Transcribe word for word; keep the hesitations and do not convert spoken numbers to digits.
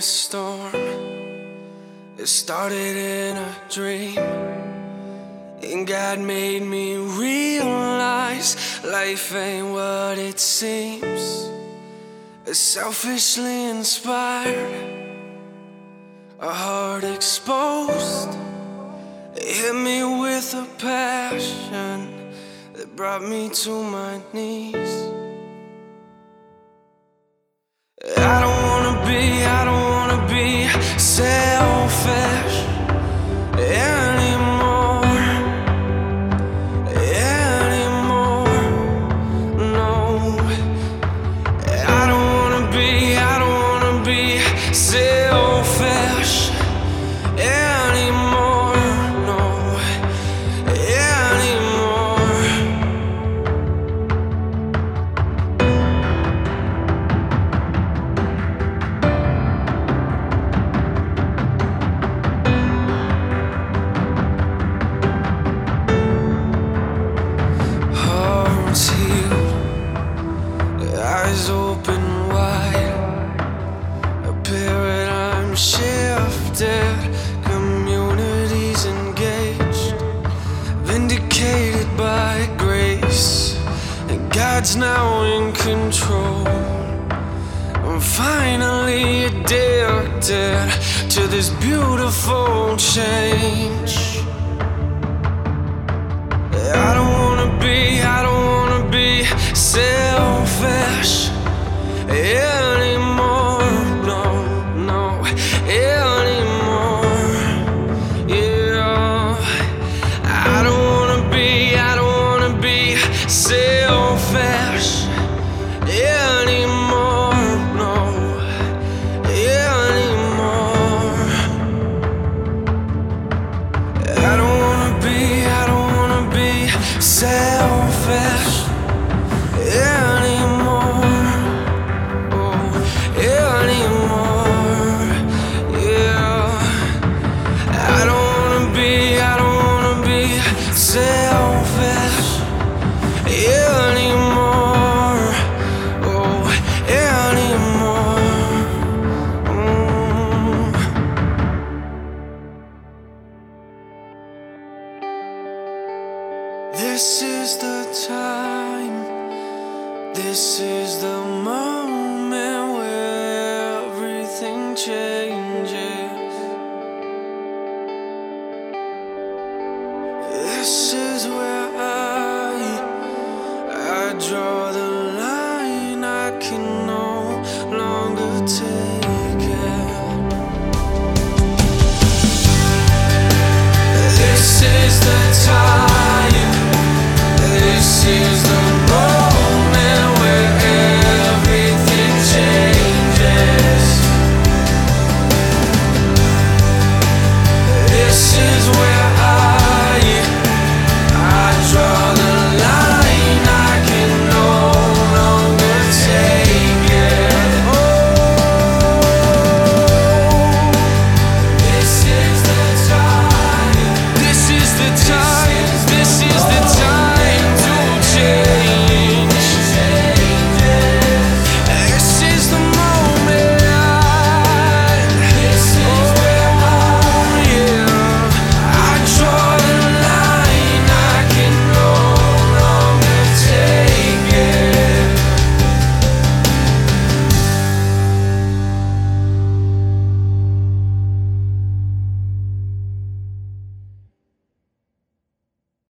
a storm. It started in a dream, and God made me realize life ain't what it seems. It's selfishly inspired, a heart exposed. It hit me with a passion that brought me to my knees. I don't wanna be, I don't wanna be selfish anymore, anymore, no. I don't wanna be, I don't wanna be selfish anymore, no, anymore. Hearts healed, eyes open wide, a paradigm shifted, communities engaged, vindicated by grace, and God's now in control. I'm finally addicted to this beautiful change. I don't wanna be, I don't wanna be selfish anymore, no, no, anymore, yeah. I don't wanna be, I don't wanna be selfish anymore, no, anymore. I don't wanna be, I don't wanna be selfish anymore, oh, anymore, yeah. I don't wanna be, I don't wanna be selfish anymore, oh, anymore, mm. This is the time, this is the moment where everything changes. This is where I, I draw the